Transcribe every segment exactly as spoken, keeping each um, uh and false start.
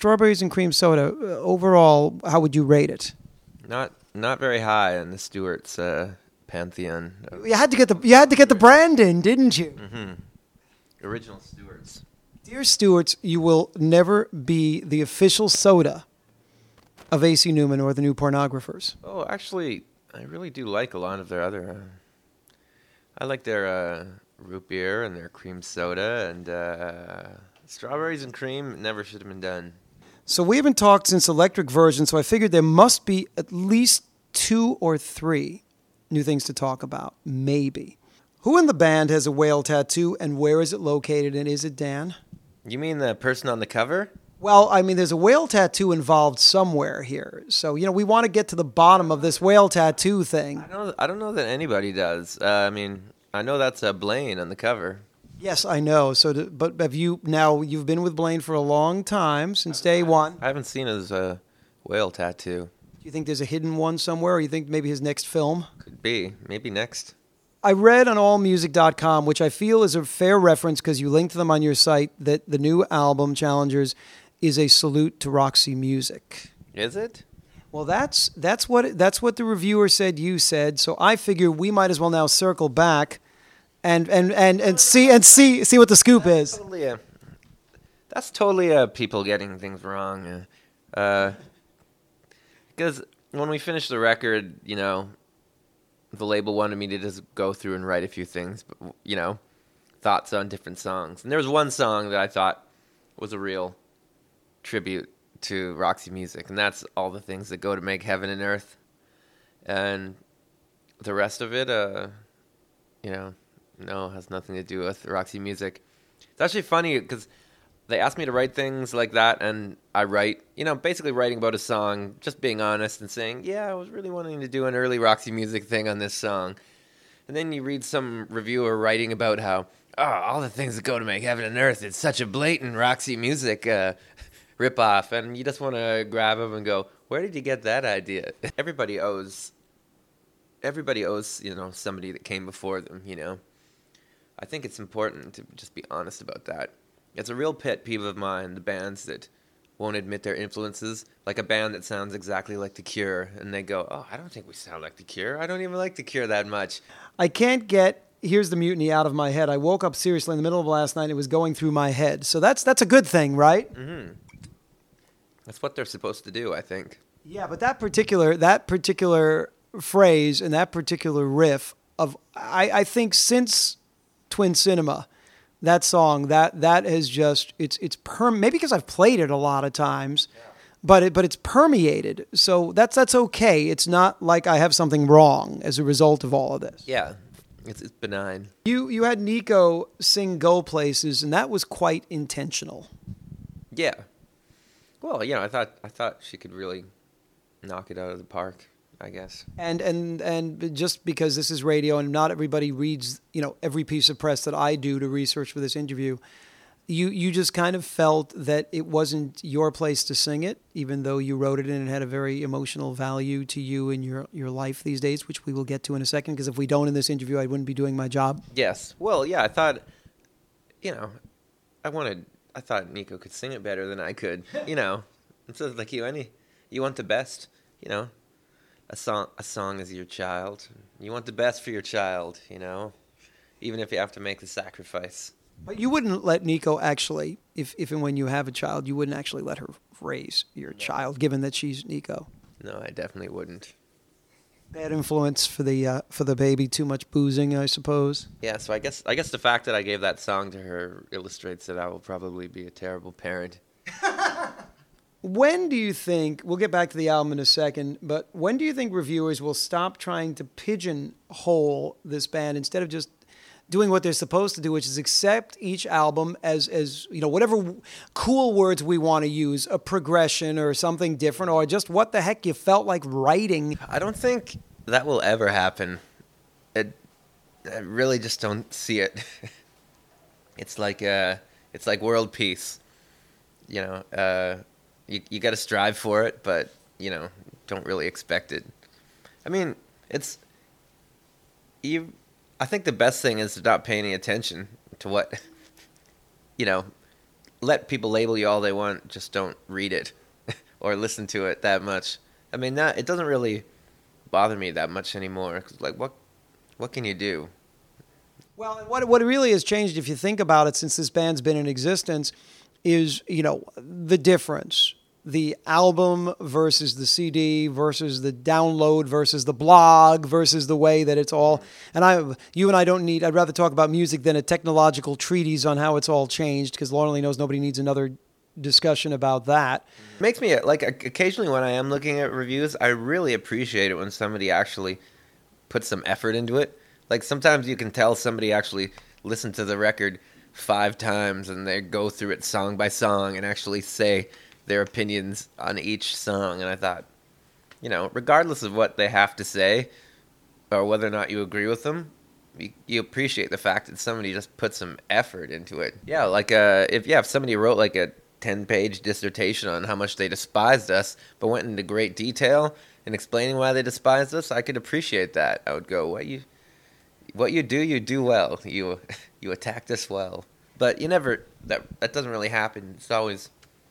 Strawberries and Cream Soda, uh, overall, how would you rate it? Not not very high in the Stewart's uh, pantheon. You had to get the you had to get the brand in, didn't you? Mm-hmm. Original Stewart's. Dear Stewart's, you will never be the official soda of A C Newman or the New Pornographers. Oh, actually, I really do like a lot of their other... Uh, I like their uh, root beer and their cream soda, and uh, Strawberries and Cream never should have been done. So we haven't talked since Electric Version, so I figured there must be at least two or three new things to talk about. Maybe. Who in the band has a whale tattoo, and where is it located, and is it Dan? You mean the person on the cover? Well, I mean, there's a whale tattoo involved somewhere here. So, you know, we want to get to the bottom of this whale tattoo thing. I don't, I don't know that anybody does. Uh, I mean, I know that's uh, Blaine on the cover. Yes, I know. So, to, but have you now? You've been with Blaine for a long time, since day one. I haven't seen his uh, whale tattoo. Do you think there's a hidden one somewhere, or you think maybe his next film? Could be. Maybe next. I read on all music dot com, which I feel is a fair reference because you linked them on your site, that the new album, Challengers, is a salute to Roxy Music. Is it? Well, that's that's what that's what the reviewer said you said. So I figure we might as well now circle back and and, and, and see and see see what the scoop That's is. totally a, that's totally uh, people getting things wrong. Uh, because when we finished the record, you know, the label wanted me to just go through and write a few things, but, you know, thoughts on different songs. And there was one song that I thought was a real tribute to Roxy Music, and that's All the Things That Go to Make Heaven and Earth. And the rest of it, uh, you know, no, has nothing to do with Roxy Music. It's actually funny because they asked me to write things like that, and I write, you know, basically writing about a song, just being honest and saying, yeah, I was really wanting to do an early Roxy Music thing on this song. And then you read some reviewer writing about how, oh, All the Things That Go to Make Heaven and Earth, it's such a blatant Roxy Music uh, ripoff, and you just want to grab them and go, where did you get that idea? Everybody owes, everybody owes, you know, somebody that came before them, you know. I think it's important to just be honest about that. It's a real pet peeve of mine, the bands that won't admit their influences, like a band that sounds exactly like The Cure, and they go, oh, I don't think we sound like The Cure. I don't even like The Cure that much. I can't get Here's the Mutiny out of my head. I woke up seriously in the middle of last night and it was going through my head. So that's that's a good thing, right? Mm-hmm. That's what they're supposed to do, I think. Yeah, but that particular that particular phrase and that particular riff of I, I think since Twin Cinema, that song that that has just it's it's perm maybe because I've played it a lot of times, yeah. but it but it's permeated. So that's that's okay. It's not like I have something wrong as a result of all of this. Yeah. It's, it's benign. You you had Nico sing Go Places, and that was quite intentional. Yeah. Well, you know, I thought I thought she could really knock it out of the park, I guess. And and and just because this is radio and not everybody reads, you know, every piece of press that I do to research for this interview, you you just kind of felt that it wasn't your place to sing it, even though you wrote it and it had a very emotional value to you in your, your life these days, which we will get to in a second, because if we don't in this interview, I wouldn't be doing my job. Yes. Well, yeah, I thought, you know, I wanted, I thought Nico could sing it better than I could, you know. It's just like you, any, you want the best, you know. A song, a song is your child. You want the best for your child, you know, even if you have to make the sacrifice. But you wouldn't let Nico actually, if, if and when you have a child, you wouldn't actually let her raise your child, given that she's Nico. No, I definitely wouldn't. Bad influence for the uh, for the baby. Too much boozing, I suppose. Yeah, so I guess I guess the fact that I gave that song to her illustrates that I will probably be a terrible parent. When do you think, we'll get back to the album in a second, but when do you think reviewers will stop trying to pigeonhole this band instead of just doing what they're supposed to do, which is accept each album as, as you know, whatever cool words we want to use, a progression or something different, or just what the heck you felt like writing? I don't think that will ever happen. It, I really just don't see it. It's like uh, it's like world peace. You know, uh, you you got to strive for it, but you know, don't really expect it. I mean, it's you. I think the best thing is to stop paying attention to what, you know, let people label you all they want, just don't read it or listen to it that much. I mean, that it doesn't really bother me that much anymore. 'Cause, like, what what can you do? Well, what what really has changed, if you think about it, since this band's been in existence, is, you know, the difference. The album versus the C D versus the download versus the blog versus the way that it's all. And I, you and I don't need, I'd rather talk about music than a technological treatise on how it's all changed, because Lord only knows nobody needs another discussion about that. It makes me, like, occasionally when I am looking at reviews, I really appreciate it when somebody actually puts some effort into it. Like, sometimes you can tell somebody actually listened to the record five times and they go through it song by song and actually say their opinions on each song. And I thought, you know, regardless of what they have to say or whether or not you agree with them, you, you appreciate the fact that somebody just put some effort into it. Yeah, like uh, if yeah, if somebody wrote like a ten-page dissertation on how much they despised us, but went into great detail in explaining why they despised us, I could appreciate that. I would go, what you, what you do, you do well. You you attacked us well. But you never, that that doesn't really happen. It's always,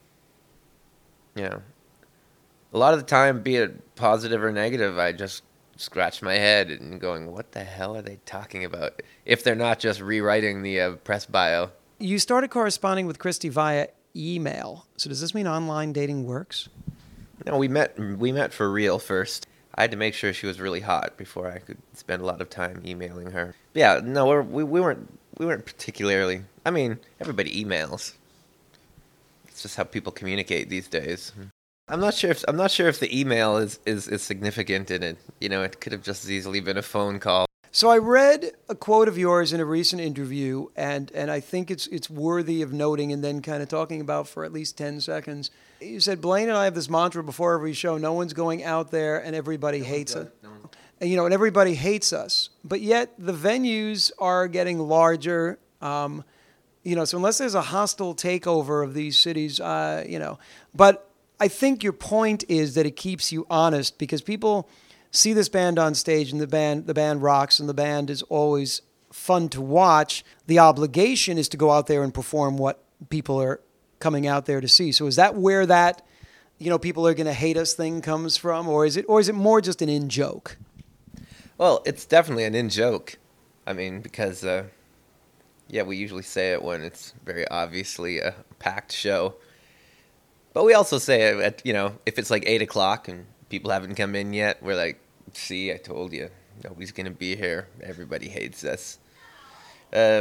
you know, a lot of the time, be it positive or negative, I just scratch my head and going, what the hell are they talking about? If they're not just rewriting the uh, press bio. You started corresponding with Christy via email. So does this mean online dating works? No, we met we met for real first. I had to make sure she was really hot before I could spend a lot of time emailing her. Yeah, no, we're, we we weren't we weren't particularly. I mean, everybody emails. It's just how people communicate these days. I'm not sure if I'm not sure if the email is, is, is significant in it. You know, it could have just as easily been a phone call. So I read a quote of yours in a recent interview, and, and I think it's it's worthy of noting and then kind of talking about for at least ten seconds. You said, Blaine and I have this mantra before every show: no one's going out there and everybody hates us. No and, you know, and everybody hates us. But yet the venues are getting larger. Um, you know, so unless there's a hostile takeover of these cities, uh, you know. But I think your point is that it keeps you honest, because people see this band on stage and the band the band rocks and the band is always fun to watch. The obligation is to go out there and perform what people are coming out there to see. So is that where that, you know, people are going to hate us thing comes from, or is it or is it more just an in joke? Well, it's definitely an in joke. I mean, because uh, yeah, we usually say it when it's very obviously a packed show. But we also say it at, you know, if it's like eight o'clock and people haven't come in yet, we're like, see, I told you, nobody's going to be here. Everybody hates us. Uh,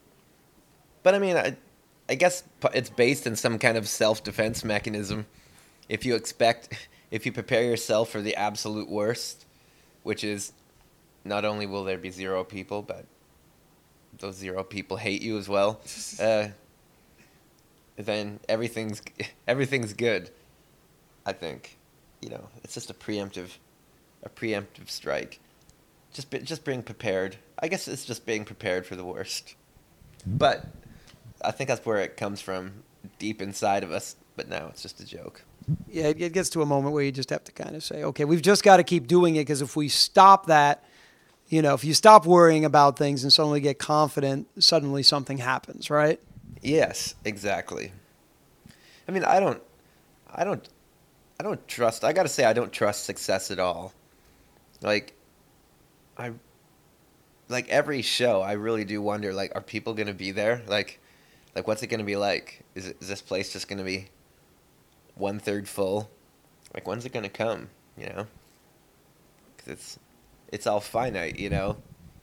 but I mean, I, I guess it's based in some kind of self-defense mechanism. If you expect, if you prepare yourself for the absolute worst, which is not only will there be zero people, but those zero people hate you as well, uh, then everything's everything's good, I think. You know, it's just a preemptive, a preemptive strike. Just, be, just being prepared. I guess it's just being prepared for the worst. But I think that's where it comes from, deep inside of us. But now it's just a joke. Yeah, it gets to a moment where you just have to kind of say, okay, we've just got to keep doing it, because if we stop that, you know, if you stop worrying about things and suddenly get confident, suddenly something happens, right? Yes, exactly. I mean, I don't, I don't. I don't trust, I gotta say, I don't trust success at all. Like, I, like every show, I really do wonder, like, are people gonna be there? Like, like what's it gonna be like? Is, it, is this place just gonna be one third full? Like, when's it gonna come, you know? Because it's, it's all finite, you know?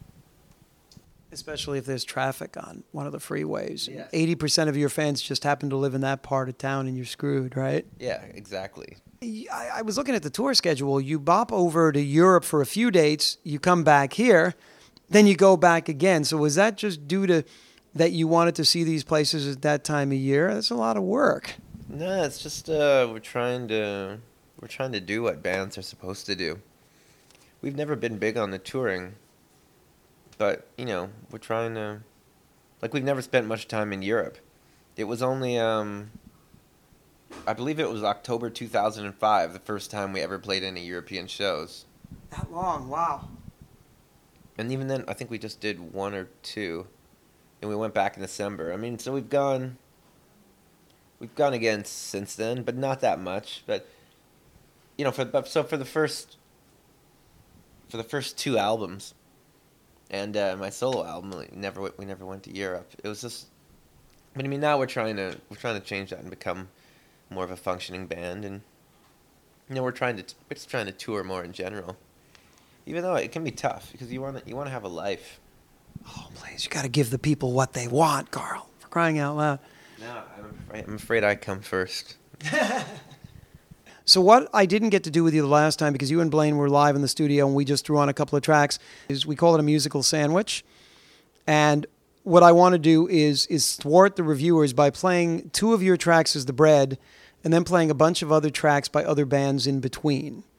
Especially if there's traffic on one of the freeways. Yes. eighty percent of your fans just happen to live in that part of town and you're screwed, right? Yeah, exactly. I, I was looking at the tour schedule. You bop over to Europe for a few dates, you come back here, then you go back again. So was that just due to that you wanted to see these places at that time of year? That's a lot of work. No, it's just uh, we're trying to we're trying to do what bands are supposed to do. We've never been big on the touring. But, you know, we're trying to, like, we've never spent much time in Europe. It was only, um, I believe it was October two thousand five, the first time we ever played any European shows. That long, wow. And even then, I think we just did one or two, and we went back in December. I mean, so we've gone, we've gone again since then, but not that much. But you know, for but so for the first for the first two albums, and uh, my solo album, we never went- we never went to Europe. It was just, but I mean, now we're trying to we're trying to change that and become more of a functioning band, and you know, we're trying to we're just trying to tour more in general. Even though it can be tough because you want to you want to have a life. Oh, please, you got to give the people what they want, Carl. For crying out loud. No, I'm afraid, I'm afraid I come first. So what I didn't get to do with you the last time, because you and Blaine were live in the studio and we just threw on a couple of tracks, is we call it a musical sandwich. And what I want to do is is thwart the reviewers by playing two of your tracks as the bread and then playing a bunch of other tracks by other bands in between.